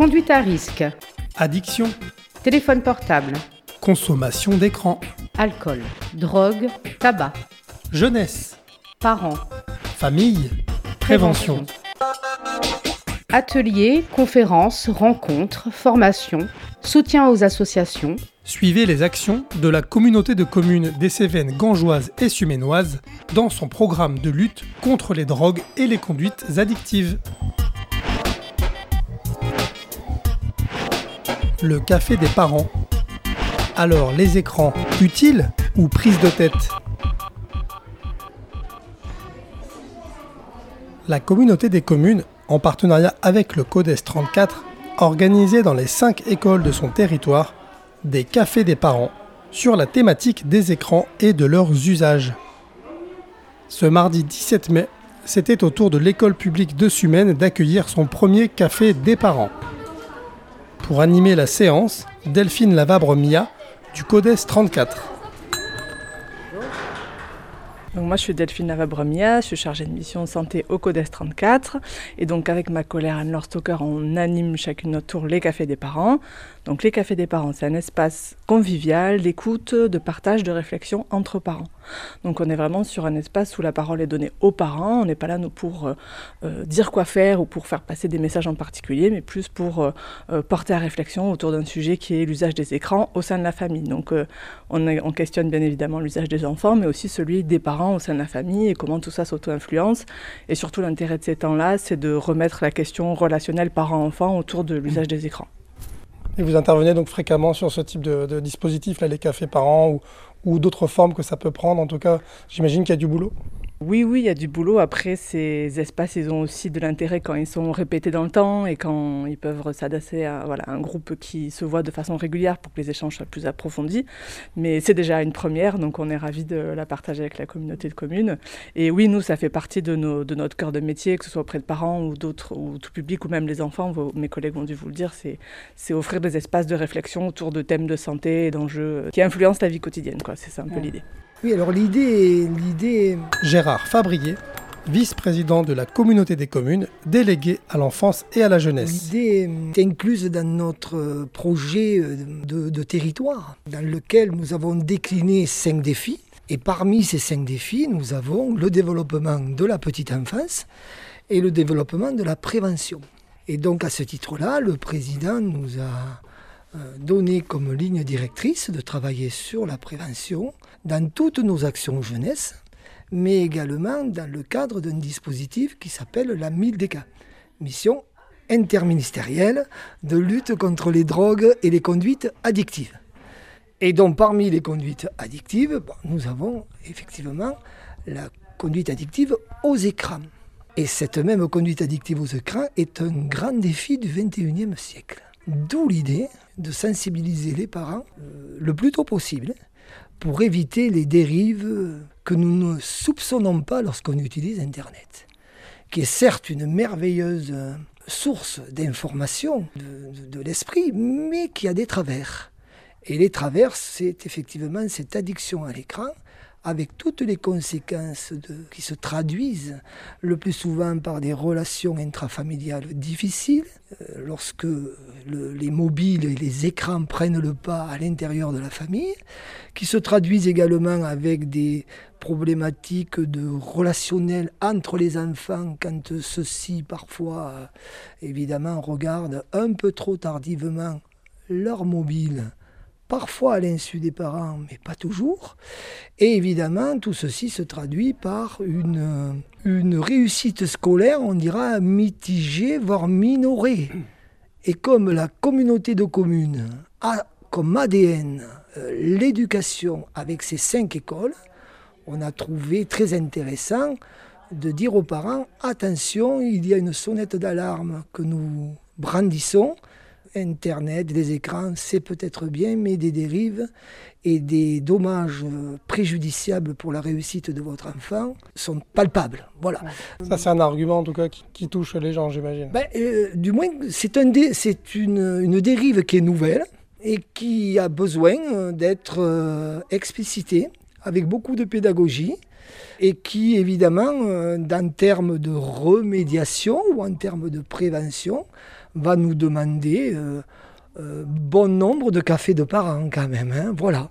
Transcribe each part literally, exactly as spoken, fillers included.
Conduite à risque. Addiction. Téléphone portable. Consommation d'écran. Alcool. Drogue. Tabac. Jeunesse. Parents. Famille. Prévention. Ateliers, conférences, rencontres, formations, soutien aux associations. Suivez les actions de la communauté de communes des Cévennes gangeoises et suménoises dans son programme de lutte contre les drogues et les conduites addictives. Le café des parents. Alors, les écrans, utiles ou prise de tête ? La communauté des communes, en partenariat avec le CODES trente-quatre, a organisé dans les cinq écoles de son territoire des cafés des parents sur la thématique des écrans et de leurs usages. Ce mardi dix-sept mai, c'était au tour de l'école publique de Sumène d'accueillir son premier café des parents. Pour animer la séance, Delphine Lavabre-Mia du CODES trente-quatre. Donc moi je suis Delphine Lavabre-Mia, je suis chargée de mission santé au CODES trente-quatre et donc avec ma collègue Anne-Laure Stocker on anime chacune notre tour les cafés des parents. Donc les cafés des parents c'est un espace convivial d'écoute, de partage, de réflexion entre parents. Donc on est vraiment sur un espace où la parole est donnée aux parents, on n'est pas là nous pour euh, euh, dire quoi faire ou pour faire passer des messages en particulier, mais plus pour euh, euh, porter à réflexion autour d'un sujet qui est l'usage des écrans au sein de la famille. Donc euh, on, est, on questionne bien évidemment l'usage des enfants, mais aussi celui des parents au sein de la famille et comment tout ça s'auto-influence. Et surtout l'intérêt de ces temps-là, c'est de remettre la question relationnelle parent-enfant autour de l'usage des écrans. Et vous intervenez donc fréquemment sur ce type de, de dispositif, là, les cafés parents ou, ou d'autres formes que ça peut prendre. En tout cas, j'imagine qu'il y a du boulot. Oui, oui, il y a du boulot. Après, ces espaces, ils ont aussi de l'intérêt quand ils sont répétés dans le temps et quand ils peuvent s'adresser à voilà, un groupe qui se voit de façon régulière pour que les échanges soient plus approfondis. Mais c'est déjà une première, donc on est ravis de la partager avec la communauté de communes. Et oui, nous, ça fait partie de, nos, de notre cœur de métier, que ce soit auprès de parents ou d'autres, ou tout public, ou même les enfants. Vos, mes collègues ont dû vous le dire, c'est, c'est offrir des espaces de réflexion autour de thèmes de santé et d'enjeux qui influencent la vie quotidienne, quoi. C'est ça un peu l'idée. Oui, alors l'idée, l'idée... Gérard Fabrier, vice-président de la communauté des communes, délégué à l'enfance et à la jeunesse. L'idée est incluse dans notre projet de, de territoire, dans lequel nous avons décliné cinq défis. Et parmi ces cinq défis, nous avons le développement de la petite enfance et le développement de la prévention. Et donc à ce titre-là, le président nous a donné comme ligne directrice de travailler sur la prévention dans toutes nos actions jeunesse, mais également dans le cadre d'un dispositif qui s'appelle la M I L D E C A, Mission interministérielle de lutte contre les drogues et les conduites addictives. Et donc parmi les conduites addictives, bon, nous avons effectivement la conduite addictive aux écrans. Et cette même conduite addictive aux écrans est un grand défi du vingt et unième siècle. D'où l'idée de sensibiliser les parents euh, le plus tôt possible pour éviter les dérives que nous ne soupçonnons pas lorsqu'on utilise Internet, qui est certes une merveilleuse source d'information de, de, de l'esprit, mais qui a des travers. Et les travers, c'est effectivement cette addiction à l'écran, avec toutes les conséquences de, qui se traduisent le plus souvent par des relations intrafamiliales difficiles, euh, lorsque le, les mobiles et les écrans prennent le pas à l'intérieur de la famille, qui se traduisent également avec des problématiques de relationnel entre les enfants quand ceux-ci parfois, euh, évidemment, regardent un peu trop tardivement leur mobile, parfois à l'insu des parents, mais pas toujours. Et évidemment, tout ceci se traduit par une, une réussite scolaire, on dira mitigée, voire minorée. Et comme la communauté de communes a comme A D N euh, l'éducation avec ces cinq écoles, on a trouvé très intéressant de dire aux parents, attention, il y a une sonnette d'alarme que nous brandissons. Internet, des écrans, c'est peut-être bien, mais des dérives et des dommages préjudiciables pour la réussite de votre enfant sont palpables. Voilà. Ça, c'est un argument en tout cas qui, qui touche les gens, j'imagine. Ben, euh, du moins, c'est, un dé, c'est une, une dérive qui est nouvelle et qui a besoin d'être euh, explicitée avec beaucoup de pédagogie et qui, évidemment, euh, en termes de remédiation ou en termes de prévention, va nous demander euh, euh, bon nombre de cafés de parents quand même. Hein, voilà.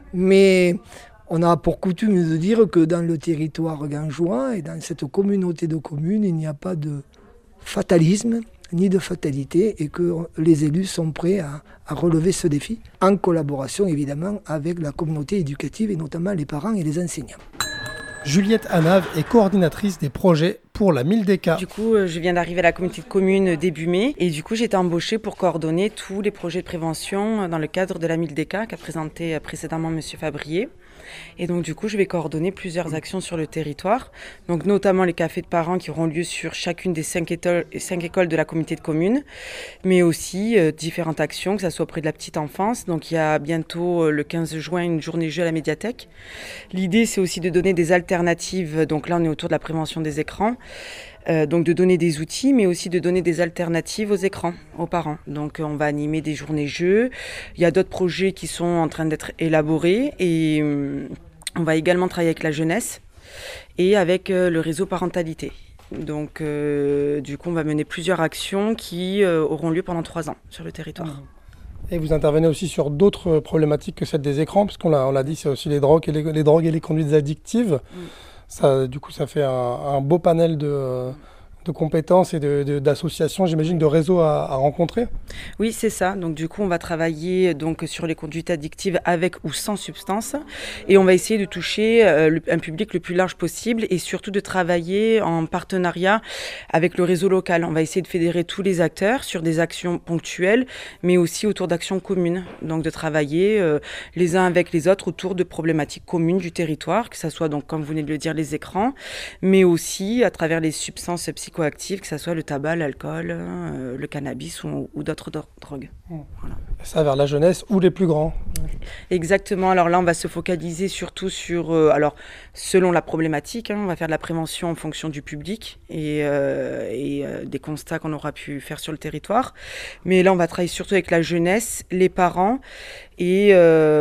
Mais on a pour coutume de dire que dans le territoire gangeois et dans cette communauté de communes, il n'y a pas de fatalisme ni de fatalité et que les élus sont prêts à, à relever ce défi en collaboration évidemment avec la communauté éducative et notamment les parents et les enseignants. Juliette Hanave est coordinatrice des projets pour la Mildeka. Du coup, je viens d'arriver à la communauté de communes début mai et du coup, j'ai été embauchée pour coordonner tous les projets de prévention dans le cadre de la Mildeka qu'a présenté précédemment M. Fabrier. Et donc du coup, je vais coordonner plusieurs actions sur le territoire, donc notamment les cafés de parents qui auront lieu sur chacune des cinq écoles, cinq écoles de la communauté de communes, mais aussi euh, différentes actions, que ce soit auprès de la petite enfance. Donc il y a bientôt euh, le quinze juin une journée jeu à la médiathèque. L'idée, c'est aussi de donner des alternatives, donc là on est autour de la prévention des écrans, Euh, donc de donner des outils, mais aussi de donner des alternatives aux écrans, aux parents. Donc on va animer des journées-jeux. Il y a d'autres projets qui sont en train d'être élaborés et euh, on va également travailler avec la jeunesse et avec euh, le réseau parentalité. Donc euh, du coup on va mener plusieurs actions qui euh, auront lieu pendant trois ans sur le territoire. Et vous intervenez aussi sur d'autres problématiques que celle des écrans, parce qu'on l'a, on l'a dit, c'est aussi les drogues et les, les, drogues et les conduites addictives. Mm. Ça, du coup, ça fait un, un beau panel de, de compétences et de, de, d'associations, j'imagine, de réseaux à, à rencontrer. Oui, c'est ça. Donc, du coup, on va travailler donc, sur les conduites addictives avec ou sans substance. Et on va essayer de toucher euh, le, un public le plus large possible et surtout de travailler en partenariat avec le réseau local. On va essayer de fédérer tous les acteurs sur des actions ponctuelles, mais aussi autour d'actions communes. Donc, de travailler euh, les uns avec les autres autour de problématiques communes du territoire, que ce soit, donc, comme vous venez de le dire, les écrans, mais aussi à travers les substances psychoactives, que ce soit le tabac, l'alcool, euh, le cannabis ou, ou d'autres drogues. Voilà. Ça vers la jeunesse ou les plus grands. Exactement. Alors là, on va se focaliser surtout sur, euh, alors selon la problématique, hein, on va faire de la prévention en fonction du public et, euh, et euh, des constats qu'on aura pu faire sur le territoire. Mais là, on va travailler surtout avec la jeunesse, les parents et,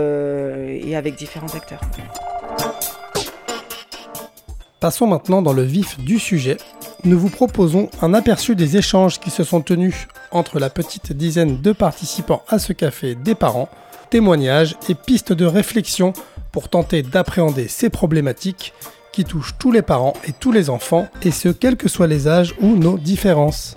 euh, et avec différents acteurs. Passons maintenant dans le vif du sujet. Nous vous proposons un aperçu des échanges qui se sont tenus entre la petite dizaine de participants à ce café des parents, témoignages et pistes de réflexion pour tenter d'appréhender ces problématiques qui touchent tous les parents et tous les enfants, et ce, quels que soient les âges ou nos différences.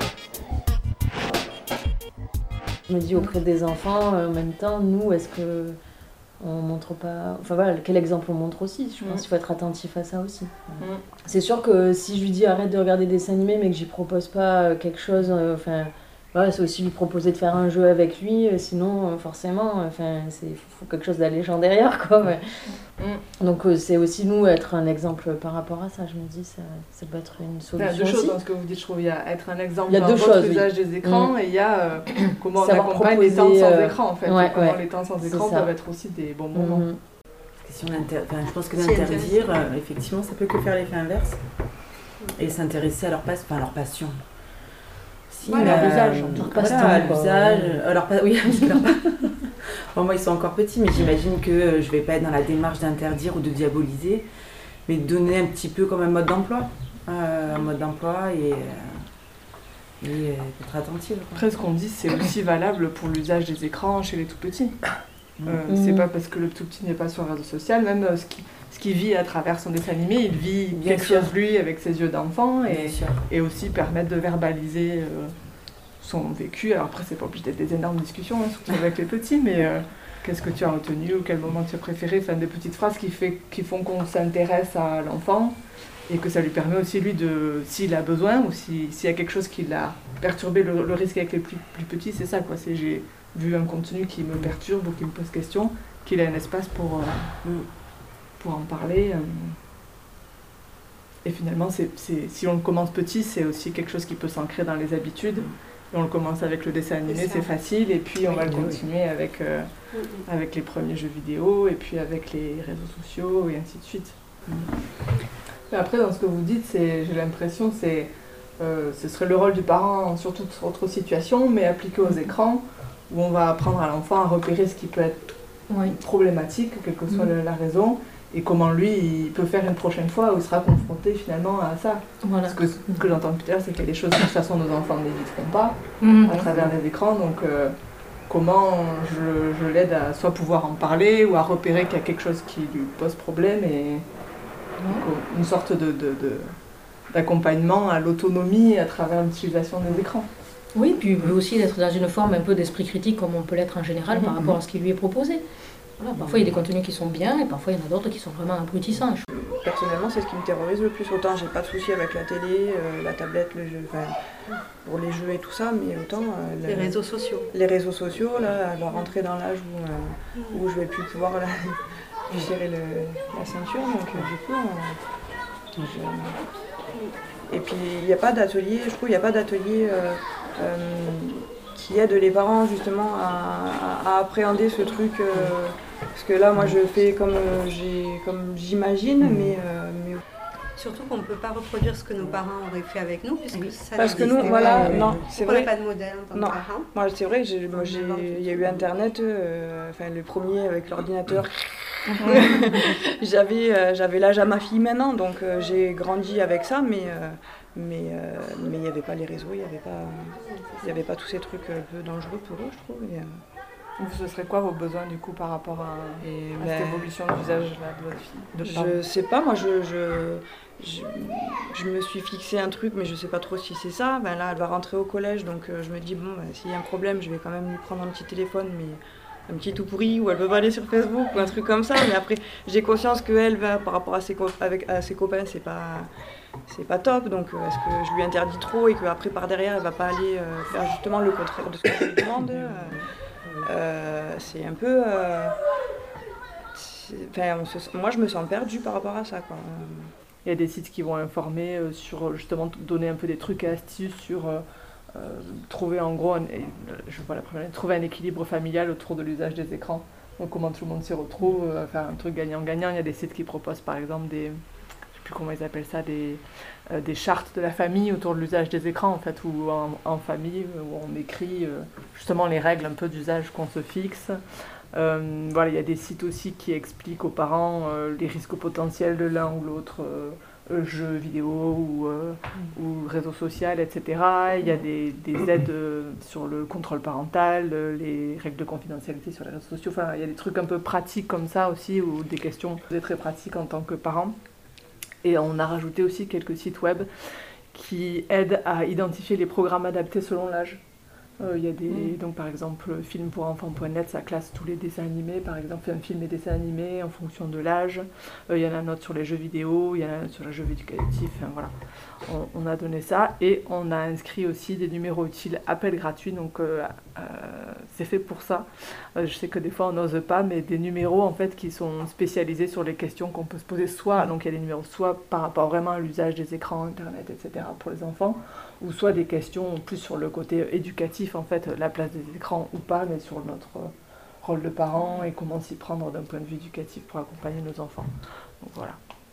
Je me dis auprès des enfants, euh, en même temps, nous, est-ce que on montre pas... Enfin voilà, quel exemple on montre aussi. Je pense mmh. qu'il faut être attentif à ça aussi. Mmh. C'est sûr que si je lui dis arrête de regarder des dessins animés, mais que j'y propose pas quelque chose... Euh, enfin, voilà, c'est aussi lui proposer de faire un jeu avec lui, euh, sinon euh, forcément, enfin, c'est faut quelque chose d'allégeant derrière, quoi. Ouais. Mmh. Donc euh, c'est aussi nous être un exemple par rapport à ça. Je me dis ça, ça peut être une solution. Il y a deux aussi. choses dans ce que vous dites, je trouve. Il y a être un exemple il y a dans deux votre choses, usage oui. des écrans, mmh. et il y a euh, comment on savoir accompagne proposer, les temps sans euh... écran, en fait. Ouais, comment ouais. les temps sans écran peuvent être aussi des bons moments. Mmh. Parce que si on inter... enfin, je pense que d'interdire, euh, effectivement, ça peut que faire l'effet inverse et s'intéresser à leur, passe... enfin, à leur passion. Si, ouais, leur usage, leur passe-temps. L'usage, alors pas, oui, leur pas... bon, moi ils sont encore petits, mais j'imagine que euh, je vais pas être dans la démarche d'interdire ou de diaboliser, mais de donner un petit peu comme un mode d'emploi, euh, un mode d'emploi et, euh, et euh, être attentive. Quoi. Après, ce qu'on dit, c'est aussi valable pour l'usage des écrans chez les tout petits. Euh, mmh. C'est pas parce que le tout petit n'est pas sur un réseau social, même euh, ce qui ce qu'il vit à travers son dessin animé, il vit Bien quelque sûr. chose lui avec ses yeux d'enfant et, et aussi permettre de verbaliser euh, son vécu. Alors après, c'est pas obligé d'être des énormes discussions, hein, surtout avec les petits, mais euh, qu'est-ce que tu as retenu ou quel moment tu as préféré, enfin des petites phrases qui, fait, qui font qu'on s'intéresse à l'enfant et que ça lui permet aussi lui de, s'il a besoin ou si, s'il y a quelque chose qui l'a perturbé, le, le risque avec les plus, plus petits, c'est ça quoi, c'est j'ai vu un contenu qui me perturbe ou qui me pose question, qu'il a un espace pour... Euh, mm. pour en parler. Euh... Et finalement, c'est, c'est, si on le commence petit, c'est aussi quelque chose qui peut s'ancrer dans les habitudes. Et on le commence avec le dessin animé, c'est, c'est facile, et puis on oui, va le continuer oui. avec, euh, mm-hmm. avec les premiers jeux vidéo, et puis avec les réseaux sociaux, et ainsi de suite. Mm. Mais après, dans ce que vous dites, c'est, j'ai l'impression que c'est, euh, ce serait le rôle du parent sur toute autre situation, mais appliqué aux écrans, où on va apprendre à l'enfant à repérer ce qui peut être oui. problématique, quelle que soit mm. la raison, et comment lui, il peut faire une prochaine fois où il sera confronté finalement à ça. Voilà. Parce que ce que j'entends depuis tout à l'heure, c'est qu'il y a des choses que de toute façon nos enfants n'éviteront pas Mmh. à travers les écrans. Donc euh, comment je, je l'aide à soit pouvoir en parler ou à repérer qu'il y a quelque chose qui lui pose problème et donc, une sorte de, de, de, d'accompagnement à l'autonomie à travers l'utilisation des écrans. Oui, puis aussi d'être dans une forme un peu d'esprit critique comme on peut l'être en général par rapport à ce qui lui est proposé. Voilà, parfois il y a des contenus qui sont bien et parfois il y en a d'autres qui sont vraiment abrutissants. Personnellement, c'est ce qui me terrorise le plus. Autant j'ai pas de souci avec la télé, euh, la tablette, le jeu, enfin, pour les jeux et tout ça, mais autant euh, Les la- réseaux sociaux. les réseaux sociaux, là, elle va rentrer dans l'âge où, euh, où je vais plus pouvoir la, lui serrer le- la ceinture, donc euh, du coup, euh, je- et puis il n'y a pas d'atelier, je trouve, il n'y a pas d'atelier euh, euh, qui aide les parents justement à, à- à appréhender ce truc. euh, parce que là, moi, je fais comme euh, j'ai, comme j'imagine, mais, euh, mais Surtout qu'on ne peut pas reproduire ce que nos parents auraient fait avec nous, puisque ça parce que nous, n'existait voilà, pas. non, c'est On n'avait vrai. pas de modèle en tant Non. que parents. Moi, c'est vrai, j'ai, moi, j'ai, il y a eu Internet, euh, enfin le premier avec l'ordinateur. j'avais, euh, j'avais l'âge à ma fille maintenant, donc euh, j'ai grandi avec ça, mais euh, mais euh, mais il n'y avait pas les réseaux, il n'y avait pas, il y avait pas tous ces trucs un peu dangereux pour eux, je trouve. Et, euh, Donc, ce serait quoi vos besoins du coup par rapport à, et, à ben, cette évolution d'usage là, de votre fille de je parents sais pas, moi je, je, je, je me suis fixé un truc, mais je sais pas trop si c'est ça. Ben là, elle va rentrer au collège, donc euh, je me dis, bon, ben, s'il y a un problème, je vais quand même lui prendre un petit téléphone, mais un petit tout pourri, où elle peut pas aller sur Facebook, ou un truc comme ça. Mais après, j'ai conscience qu'elle va, par rapport à ses, co- avec, à ses copains, c'est pas, c'est pas top. Donc euh, est-ce que je lui interdis trop et qu'après, par derrière, elle va pas aller euh, faire justement le contraire de ce que je lui demande euh, euh, C'est un peu... euh, c'est- enfin, on se- moi, je me sens perdue par rapport à ça, quoi. Il y a des sites qui vont informer euh, sur justement t- donner un peu des trucs et astuces sur euh, euh, trouver en gros un, et, euh, je vois la première, trouver un équilibre familial autour de l'usage des écrans. Donc comment tout le monde s'y retrouve, euh, faire un truc gagnant-gagnant. Il y a des sites qui proposent par exemple des, je sais plus comment ils appellent ça, des, euh, des chartes de la famille autour de l'usage des écrans en fait, où en, en famille où on écrit euh, justement les règles un peu d'usage qu'on se fixe. Euh, voilà, il y a des sites aussi qui expliquent aux parents euh, les risques potentiels de l'un ou l'autre euh, euh, jeu vidéo ou, euh, ou réseau social, et cetera. Il y a des, des aides euh, sur le contrôle parental, euh, les règles de confidentialité sur les réseaux sociaux. Enfin, il y a des trucs un peu pratiques comme ça aussi, ou des questions très pratiques en tant que parent. Et on a rajouté aussi quelques sites web qui aident à identifier les programmes adaptés selon l'âge. Euh, il y a des, mmh. donc par exemple, film pour enfants point net, ça classe tous les dessins animés, par exemple, un film et dessins animés en fonction de l'âge. Euh, il y en a un autre sur les jeux vidéo, il y en a un sur les jeux éducatifs, enfin, voilà. On, on a donné ça et on a inscrit aussi des numéros utiles, appels gratuits, donc euh, euh, c'est fait pour ça. Euh, je sais que des fois on n'ose pas, mais des numéros en fait qui sont spécialisés sur les questions qu'on peut se poser, soit, donc il y a des numéros soit par rapport vraiment à l'usage des écrans, internet, et cetera pour les enfants, ou soit des questions plus sur le côté éducatif, en fait, la place des écrans ou pas, mais sur notre rôle de parent et comment s'y prendre d'un point de vue éducatif pour accompagner nos enfants. Donc voilà.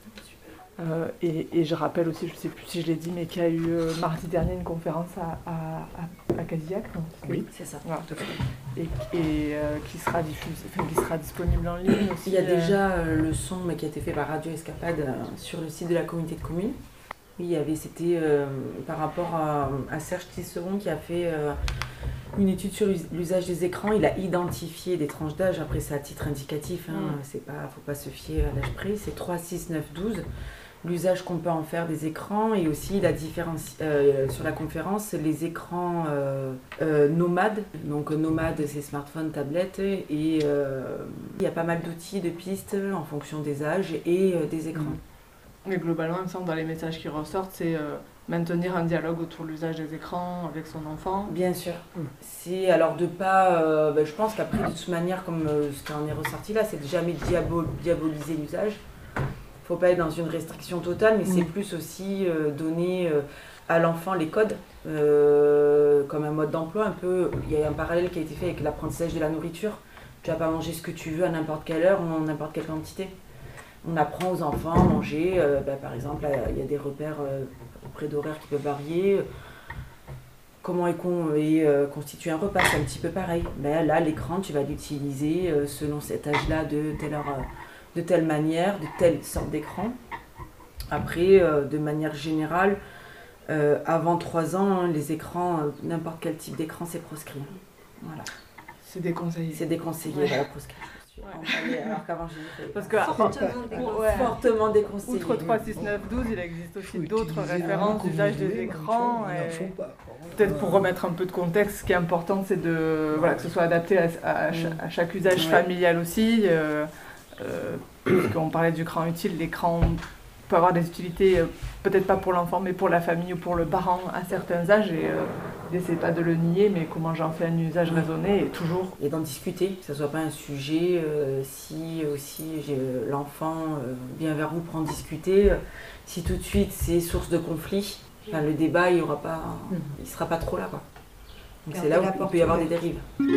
Euh, et, et je rappelle aussi, je ne sais plus si je l'ai dit, mais qu'il y a eu euh, mardi dernier une conférence à, à, à, à Cadillac. Non, oui, c'est ça. Voilà. Et, et euh, qui sera diffusée, enfin, qui sera disponible en ligne aussi. Il y a déjà euh, le son mais qui a été fait par Radio Escapade euh, sur le site de la communauté de communes. Oui, il y avait, c'était euh, par rapport à, à Serge Tisseron qui a fait euh, une étude sur l'usage des écrans. Il a identifié des tranches d'âge. Après, c'est à titre indicatif. Hein, mmh. C'est pas, faut pas se fier à l'âge près. C'est trois, six, neuf, douze. L'usage qu'on peut en faire des écrans et aussi la différence euh, sur la conférence, les écrans euh, euh, nomades. Donc nomades, c'est smartphone, tablette et euh, il y a pas mal d'outils, de pistes en fonction des âges et euh, des écrans. Mais globalement, il me semble dans les messages qui ressortent, c'est euh, maintenir un dialogue autour de l'usage des écrans avec son enfant. Bien sûr. C'est alors de pas, euh, ben, je pense qu'après de toute manière, comme euh, ce qui en est ressorti là, c'est de jamais diabo- diaboliser l'usage. Faut pas être dans une restriction totale, mais mmh. c'est plus aussi euh, donner euh, à l'enfant les codes euh, comme un mode d'emploi. Un peu, il y a un parallèle qui a été fait avec l'apprentissage de la nourriture. Tu vas pas manger ce que tu veux à n'importe quelle heure ou en n'importe quelle quantité. On apprend aux enfants à manger, euh, bah, par exemple, il y a des repères euh, auprès d'horaires qui peuvent varier. Comment est, con, est euh, constitué un repas, c'est un petit peu pareil. Ben, là, l'écran, tu vas l'utiliser euh, selon cet âge-là de telle heure. Euh, de telle manière, de telle sorte d'écran. Après, euh, de manière générale, euh, avant trois ans, les écrans, euh, n'importe quel type d'écran, c'est proscrit. Voilà. C'est déconseillé. C'est déconseillé, ouais. voilà, proscrit. Ouais. Alors qu'avant, j'ai fait. Parce que fortement, pour, ouais. fortement déconseillé. Outre trois, six, neuf, douze, il existe aussi d'autres références d'usage des écrans. Et peut-être pour remettre un peu de contexte, ce qui est important, c'est de, voilà, que ce soit adapté à, à, à, chaque, à chaque usage ouais. familial aussi. Euh, euh, puisqu'on parlait d'écran utile, l'écran peut avoir des utilités, euh, peut-être pas pour l'enfant, mais pour la famille ou pour le parent à certains âges. Et euh, n'essaie pas de le nier, mais comment j'en fais un usage raisonné et toujours. Et d'en discuter, que ce ne soit pas un sujet, euh, si aussi j'ai, euh, l'enfant euh, vient vers vous pour en discuter, euh, si tout de suite c'est source de conflit, enfin, le débat il ne mmh. sera pas trop là. Quoi. Donc c'est là où il peut y avoir des dérives.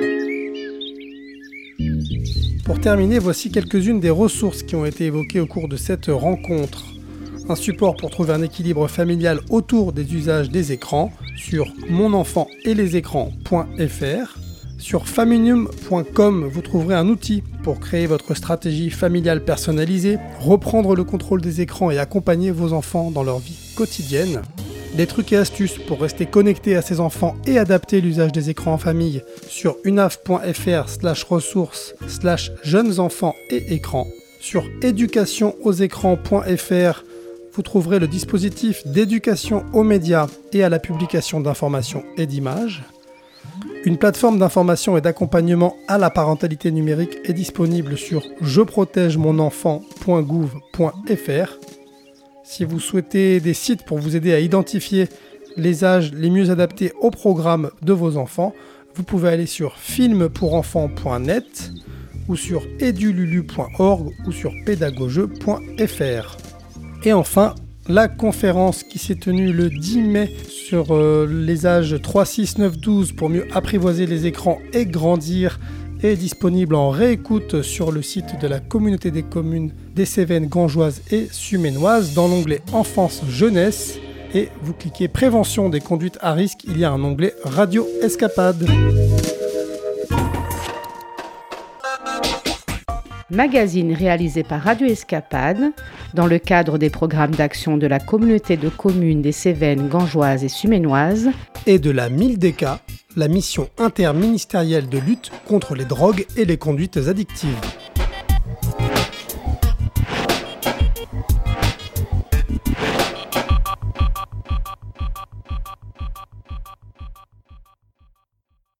Pour terminer, voici quelques-unes des ressources qui ont été évoquées au cours de cette rencontre. Un support pour trouver un équilibre familial autour des usages des écrans sur mon enfant et les écrans point f r. Sur faminium point com, vous trouverez un outil pour créer votre stratégie familiale personnalisée, reprendre le contrôle des écrans et accompagner vos enfants dans leur vie quotidienne. Des trucs et astuces pour rester connecté à ses enfants et adapter l'usage des écrans en famille sur unaf point f r slash ressources slash jeunes enfants et écrans. Sur éducation aux écrans point f r, vous trouverez le dispositif d'éducation aux médias et à la publication d'informations et d'images. Une plateforme d'information et d'accompagnement à la parentalité numérique est disponible sur je protège mon enfant point gouv point f r. Si vous souhaitez des sites pour vous aider à identifier les âges les mieux adaptés au programme de vos enfants, vous pouvez aller sur film pour enfants point net ou sur edululu point org ou sur pédagogeux point f r. Et enfin, la conférence qui s'est tenue le dix mai sur euh, les âges trois, six, neuf, douze pour mieux apprivoiser les écrans et grandir est disponible en réécoute sur le site de la communauté des communes des Cévennes gangeoises et suménoises dans l'onglet Enfance Jeunesse et vous cliquez Prévention des conduites à risque, il y a un onglet Radio Escapade. Magazine réalisé par Radio Escapade dans le cadre des programmes d'action de la communauté de communes des Cévennes gangeoises et suménoises et de la MILDECA, la mission interministérielle de lutte contre les drogues et les conduites addictives.